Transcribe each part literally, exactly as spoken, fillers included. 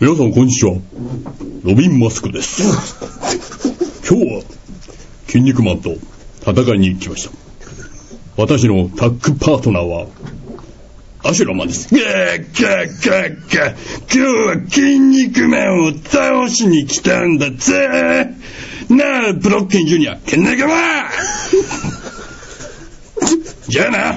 皆さんこんにちは、ロビン・マスクです。今日は筋肉マンと戦いに来ました。私のタッグパートナーはアシュラマンです。ガーガーガーガー、今日は筋肉マンを倒しに来たんだぜ。なあブロッケンジュニア、筋肉マンじゃあな。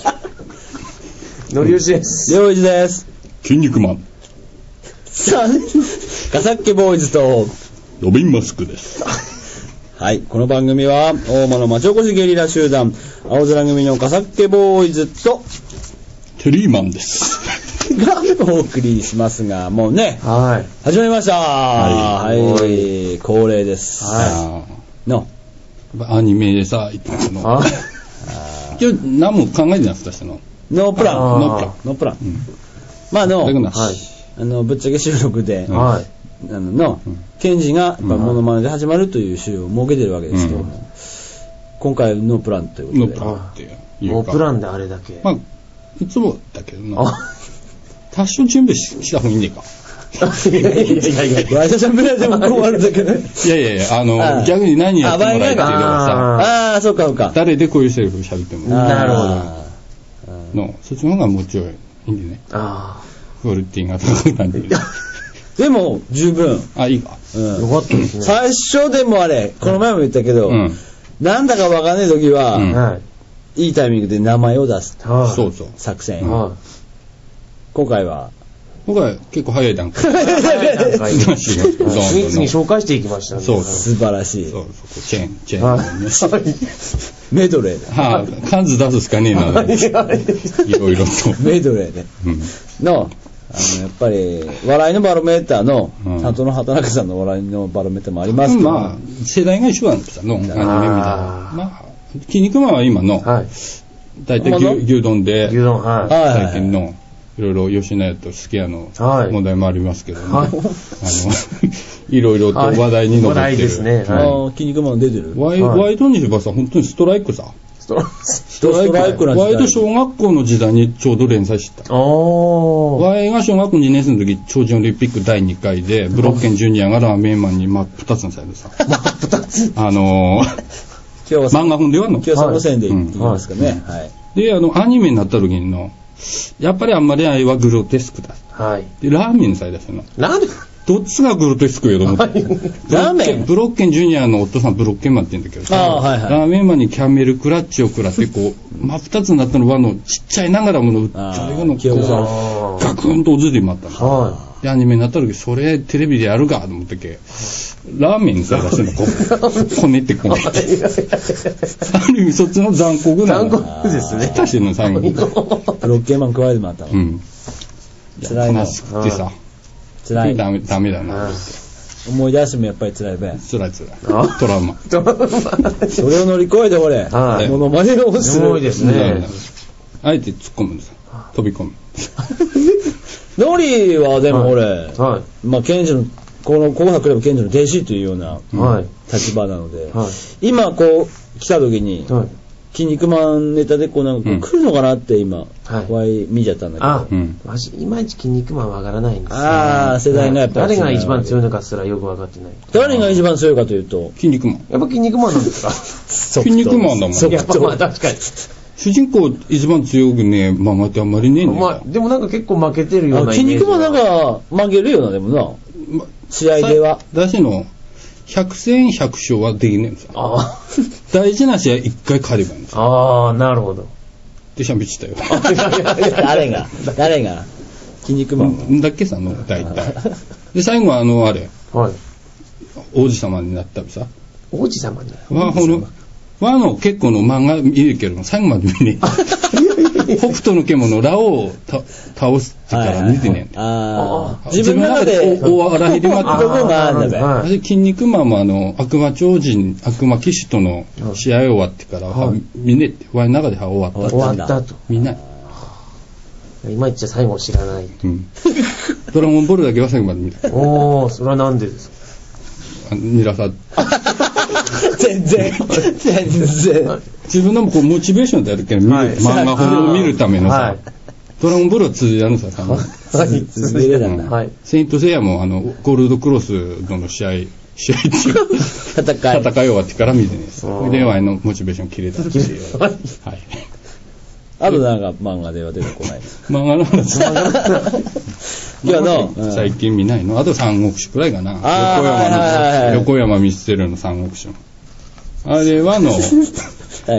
のりよしです。 りょういちです。 筋肉マンさあ、ガサッケボーイズとロビンマスクです。 はい、この番組は大間の町おこしゲリラ集団青空組のガサッケボーイズとテリーマンですがお送りしますが、もうね、 はい、 始まりました。はい、 はいはい、恒例です。 はい、 のアニメでさ、言ってますの。今日何も考えてなくてしたの。 ノープラン、 ノープラン、 ノープラン。うん、まああの、はい、あのぶっちゃけ収録で、はい、あのの、うん、ケンジがやっぱモノマネで始まるという週を設けてるわけですけども、うん、今回ノープランということで。 ノープランっていうノープランであれだけ。 まあいつもだけどな。多少準備した方がいいねえか。 いやいやいやいや、ワイドシャンプラでも困るんだけど。いやいやいや、あのあ逆に何やってもらえっていうのがさ、 ああそうかそうか。 誰でこういうセリフ喋っても。 なるほど。 のそっちの方がもうちょいいいんでね。ああ。クオリティが高くなってる。 でも十分。 あ、いいか。 うん。よかったですね。最初でもあれ、この前も言ったけど、うん、なんだかわかんない時は、うん、いいタイミングで名前を出す。 そうそう。 作戦。うん、今回は。 今回結構早い段階。早い段階。次々紹介していきましたね。 そう。 素晴らしい。 そうそう。チェーン、チェーン、ね。 メドレーで。 はあ、数出すしかねえな。いろいろと。 メドレーで。うん、の、あの、やっぱり、笑いのバロメーターの、里野畑中さんの笑いのバロメーターもありますけど、 まあ、世代が一緒なんですよ、の、アニメみたいな。まあ、筋肉マンは今の、はい、大体牛、牛丼で、 牛丼、はい、 最近の、いろいろ吉野家とすき家の問題もありますけどね、はい、あのいろいろと話題に上ってる、話題ですね、 はい、筋肉マン出てるワイ、はい、ワイドにしばさ本当にストライクさストライクな時代ワイド小学校の時代にちょうど連載してた。ワイが小学校にねん生の時超人オリンピックだいにかいでブロッケンジュニアがラーメンマンに真っ二つのされてさ真っ二つあのー、 今日は漫画本ではの今日はその線で言いますかね、はいはい、 であのアニメになった時のやっぱりあんまりあれはグロテスクだ。はい。で、ラーメンさえ出したの。 ラーメンどっちがグロテスクよと思って。 ラーメンブロッケンジュニアの夫さんブロッケンマンって言うんだけど、 あ、はいはい、 ラーメンマンにキャメルクラッチを食らってこう、真っ二つになったのはのちっちゃいながらもの、それがのこう、ガクンと落ちてまったの。はい。で、アニメになった時、それテレビでやるかと思ってけ、ラーメンさえ出してんの、こう、こねってこねって。ある意味そっちの残酷な。 残酷ですね。 出してるの、最後に。 ブロッケンマン加えてもらったの。うん。 辛いな。悲しくてさ。 辛い。 ダメ、ダメだな。 思い出してもやっぱり辛いべ。 辛い辛い。トラウマ。 それを乗り越えて俺、モノマネをする。 すごいですね。 あえて突っ込むんですよ。飛び込む。 ノリはでも俺、はい、まあケンジのこの紅白レブケンジの弟子というような立場なので、はい、今こう来た時に、はい、筋肉マンネタでこうなんかこう来るのかなって今、はい、見ちゃったんだけど、あ、 うん、いまいち筋肉マンはわからないんですよ、ね。 ああ、世代がやっぱり誰が一番強いのかすらよくわかってない。 誰が一番強いかというと筋肉マン。 やっぱ筋肉マンなんですか？ 筋肉マンだもん。 やっぱまあ確かに。 主人公一番強くね漫画ってあんまりねえんだよ。 まあでもなんか結構負けてるようなイメージ。 筋肉マンなんか負けるよなでもな、ま、試合では。 だしの百戦百勝はできねえんですよ。あ大事な試合一回勝ればいいんですよ。 ああ、なるほど。 で喋ってたよ。 誰が誰が筋肉マンだっけさの大体。で最後はあのあれ、はい、王子様になったりさ。 王子様になった。 まあほの和の結構の漫画見るけど最後まで見ねえ。北斗の獣ラオウを倒すってから見てねえ。 ああ、 自分の中で大笑いで待ってた。筋肉マンもあの悪魔超人悪魔騎士との試合終わってから見ねえって和の中で終わった。 終わったと。 見ない。 いまいち最後知らない。 うん。ドラゴンボールだけは最後まで見た。 おお、それはなんでですか。 ニラさ全然全然自分のこうモチベーションでやるけど、はい、漫画本を見るためのさ、はい、 ドラゴンボールは通じらんのさ、 はい、 続けれたんだ。 はい。 セイントセイヤも、あの、ゴールドクロスとの試合、試合中、 戦い。 戦い終わってから見てね。それで、あの、モチベーション切れたっていう。はい。はい。 あとなんか漫画では出てこない。 漫画の話。 いやの、 最近見ないの。あと三国志くらいかな。横山の、横山ミステルの三国志の。あれはの、はい、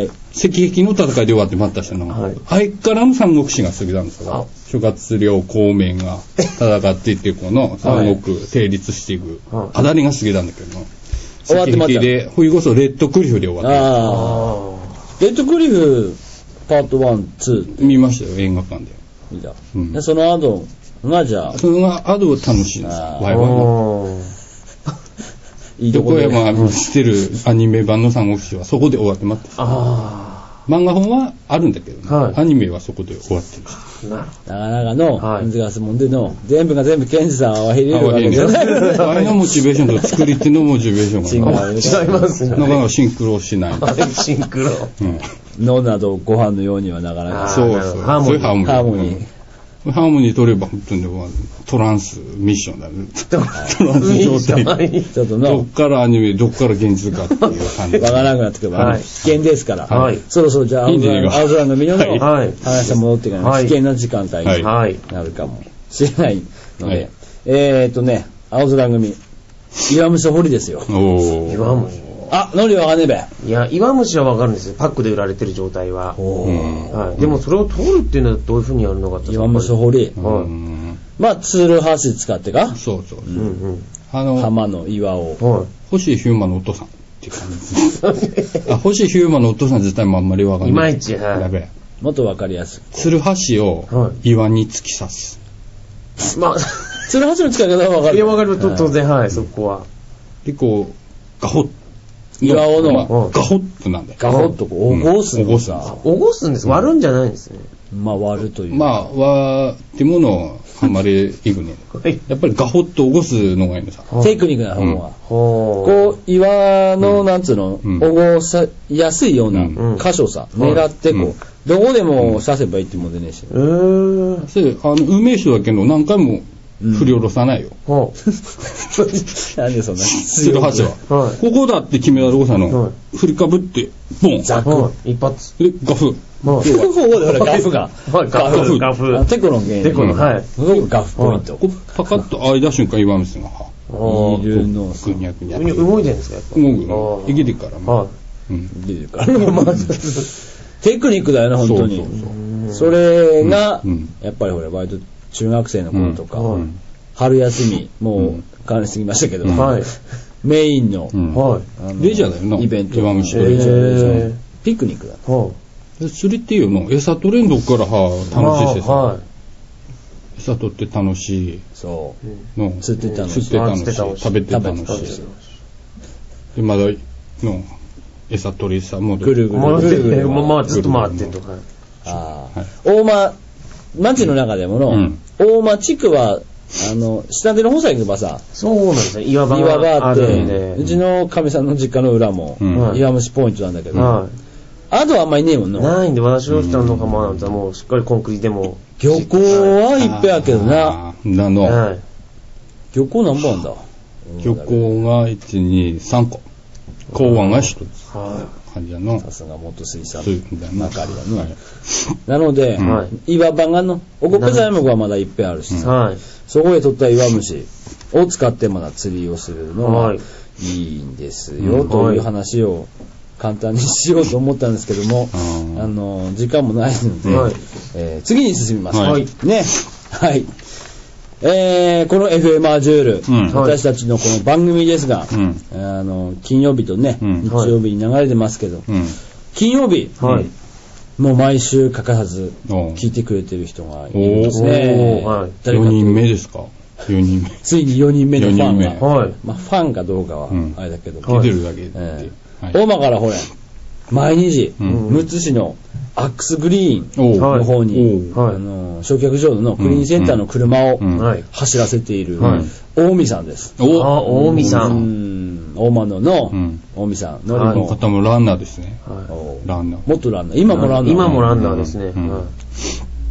石壁の戦いで終わって待った人の、はい、あいからの三国志が好きなんですよ。諸葛亮孔明が戦っていって、この三国成立していく、はい、あだりが好きなんだけど、 終わって待った。 石壁で、ほいこそレッドクリフで終わってあレッドクリフパートワン、ツー見ましたよ、映画館で。 見た。うん、でその後がじゃあ。 その後楽しいです。ワイワイの。横山がしてるアニメ版の三国志はそこで終わって待ってる。漫画本はあるんだけど、ねはい、アニメはそこで終わってる。 なかなかの、難しいもんでの、全部が全部ケンジさんは入れるわけじゃない。 あれのモチベーションと作り手のモチベーションが違いますね。 なかなかシンクロしない。 シンクロ。 脳などご飯のようにはなかなか。 そうそう。 ハーモニー。ハーモニー。 ハーモニー取れば本当にトランスミッションだね。トランス状態。ちょっとどっからアニメ、どっから現実かっていう感じ。 わからなくなってくれば、危険ですから。はい。そろそろじゃあ、青空の見のの話が戻ってから危険な時間帯になるかもしれないので、えーっとね、青空組、岩虫掘りですよ。 岩虫。 あ、ノリわかんねえべ。 いや、岩虫はわかるんですよ。パックで売られてる状態は。はい、でもそれを取るっていうのはどういうふうにやるのかって。 岩虫掘り。はい、まあ、ツールハーシ使ってか。 そうそう。うんうん、あの浜の岩を。 はい、星ヒューマンのお父さんっていう感じです。あ、星ヒューマンのお父さん自体もあんまりわかんない。 いまいち、はい。 やべえ。もっとわかりやすく。 ツルハシを岩に突き刺す。 まあ、 ツルハシの使い方はわかる。 いや、わかる。当然、はい、そこは。 結構、ガホッ。 岩尾の、まあ、 ガホッとなんだよ。 ガホッとこう、起こすんですか。 起こすんです。割るんじゃないんですね。 まあ割るという。 まあ、割ってものあんまりいくね。やっぱりガホッと起こすのがいいのさ。 テクニックな方は。こう、岩の、なんつうの、起こさやすいような箇所さ、狙ってこう、どこでも刺せばいいってもんでねえし。 へぇー。あの、梅酒だけど何回も、振り下ろさないよ。 はあ、なんでそんなツルハシは、はい、ここだって決めたとこさの、はい、振りかぶってボンザク、 はい、一発でガフ、 はい、ここでほらガフが、 はい、ガフガフテコの原因、 テコの、はい、 すごくガフポイント、 はい、パカッと開いた瞬間岩虫がいるのグニャグニャ動いてるんですかやっぱ動くの生きてるから、 はい、うん、生きてるからテクニックだよね本当に。そうそうそう、それが、うん、やっぱりほら割と中学生の頃とか、うん、春休み、もう関連してきましたけど、うんはい、メインの、うんはい、 レジャーだよな、 イベント。 岩虫レジャー、レジャー。ピクニックだ。はあ、釣りっていうの、餌取れんどっからは楽しいしてさ、はい、餌取って楽しい。 そう。 の釣って楽しい。 釣って楽しい。食べて楽しい。で、まだ、の、餌取りさ、もうぐるぐる。 ぐるぐる。まあ、ずっと回ってんとか。 ああ。大間、町の中でもの、うん、大間地区は、あの、下手の方さ行けばさ、 そうなんですね、岩場があって、うちのかみさんの実家の裏も、うん、岩虫ポイントなんだけど、はい、あとはあんまりねえもんな。 ないんで、私の人の釜なんてもうしっかりコンクリでも。 漁港はいっぺんやけどな。 なの、はい。 漁港何本あんだ？ 漁港がいち、に、さんこ。港湾がひとつ。はい。感じやの。 さすが元水産まかりだの。なので、はい、岩場がの、おこっぺ材木はまだいっぺんあるし、はい、そこで取った岩虫を使ってまだ釣りをするのがいいんですよ、はい、という話を簡単にしようと思ったんですけども、はい、あの、時間もないので、はい、えー、次に進みます。はい、ね。はい。えー、この エフエム アジュール、うん、私たちのこの番組ですが、うん、あの金曜日とね、うん、日曜日に流れてますけど、うん、金曜日、はい、もう毎週欠かさず聞いてくれてる人がいるんですね。 はい、よにんめですか？よにんめ。 ついによにんめのファンが、はい、まあ、ファンかどうかはあれだけど、 出てるだけで、えーはい、大間からほれ毎日、うん、むつ市のアックスグリーンの方に、はい、あの焼却場のクリーンセンターの車を走らせている大見さんです。 おあ大見さん。 大間のの大見さん。 のりの方もランナーですね。 はい、ランナー。もっとランナー。今もランナー。 今もランナーですね。うんうん、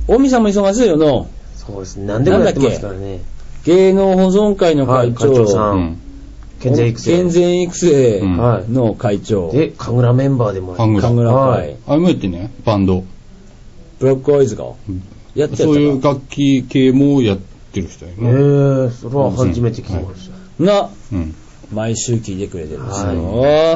大見さんも忙しいよの。 そうですね。何でもやってますからね。 芸能保存会の会長、はい、会長さん、うん、 健全育成。 健全育成の会長。 で、神楽メンバーでもある。 神楽会。 あれもやってね、バンド。 ブラックアイズが、うん、やってた。 そういう楽器系もやってる人やね。 へー、それは初めて聞きました。 うん、が、うん、毎週聞いてくれてるんですよ。はい、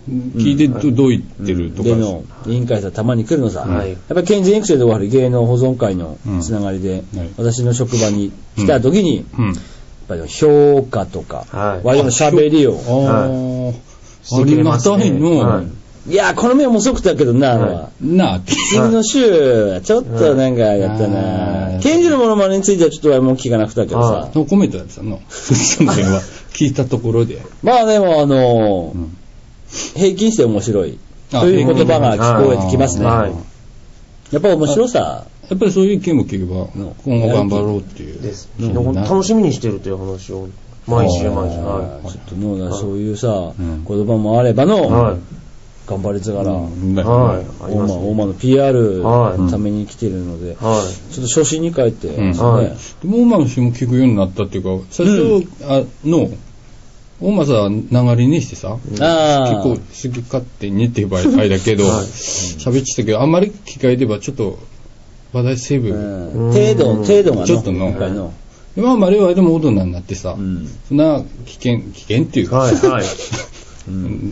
聞いて ど,、うん、どう言ってるとか。 芸能委員会さたまに来るのさ。はい、やっぱり健全育成で終わる芸能保存会のつながりで、うんはい、私の職場に来た時に、うんうん、やっぱり評価とか、はい、割と喋りを。 ああ、ありがたいの。はいいや、この目面白くたけどな、はい、 なあ、 次の週、ちょっとなんかやったな。ケンジのモノマネについてはちょっとはもう聞かなくたけどさ。 コメントやってたの。その辺は聞いたところで。 まあでもあのーうん、平均して面白いという言葉が聞こえてきますね。はい、やっぱ面白さ。 やっぱりそういう意見も聞けば、今後頑張ろうっていう。 です。楽しみにしてるという話を。毎週毎週。 はい、ちょっとの、はい、そういうさ、うん、言葉もあればの、はい頑張りながら、うんはい、大間、大間の ピーアール のために来てるので、はい、ちょっと初心に帰って、うんはい、でも大間の人も聞くようになったっていうか、最初、うん、あの大間さ流れにしてさ、結構好き勝手にって言えばあれだけど、喋、はい、ってたけど、あんまり機会ではちょっと話題セーブ、 うん、程度程度がちょっとの。の今まではでも大人になってさ、うん、そんな危険危険っていうか。はいはいうん、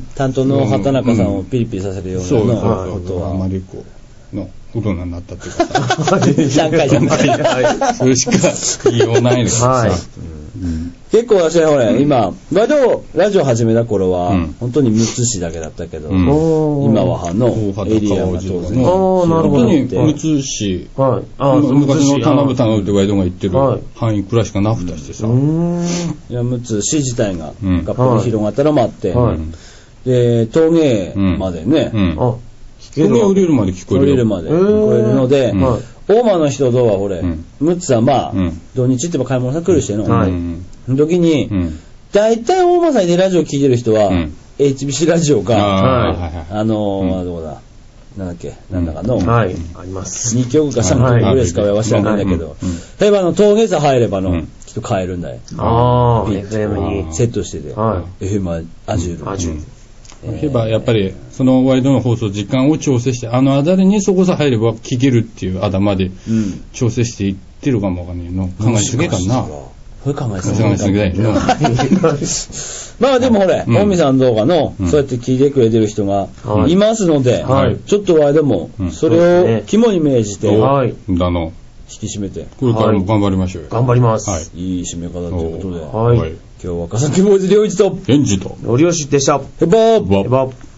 担当の畑中さんをピリピリさせるような、うん、 ことはあまりこうの大人になったっていうかささんかいじゃないそれしか言いようないのさ、はいうん、結構私はほら、うん、今割とラジオ始めた頃は、うん、本当にむつ市だけだったけど、うん、今はあのエリアが当然本当にむつ市、はい、あ昔の田辺田辺ってワイドが言ってる範囲くらいしかなくたしてさ、うん、 いやむつ市自体ががっぽり広がったのもあって、はい、で陶芸までね、うんうん、 あ陶芸降りるまで聞こえる降りるまで聞こえるので、うんはい大間の人とは俺、うん、むつはまあ、うん、土日っても買い物さ来るしての、はい、その時に、うん、大体大間さんでラジオ聞いてる人は、うん、エイチビーシー ラジオか、あ, はい、あのーうん、どうだ、なんだっけ、なんだかの、 はい、あります。 にきょくかさんきょくぐらいしかは知らないんだけど、例えばあの陶芸さ入ればの、きっと買えるんだよ。 ああ、エフエム にセットしてて、はい、エフエム アジュール。 アジュール。 えー、やっぱりそのワイドの放送時間を調整してあのあだれにそこさ入れば聞けるっていうあだまで調整していってるかもわかんないの、うん、考えすぎかなこれ考えすぎ考えすぎだよまあでもほれ大見さん動画の、うん、そうやって聞いてくれてる人がいますので、はい、ちょっとワイドもそれを肝に銘じて、 はい、だの引き締めてこれからも頑張りましょうよ、 はい、頑張ります、はい、 いい締め方ということで、はい、今日は笠木坊主良一と源氏とのりよしでした。 ヘバーヘバー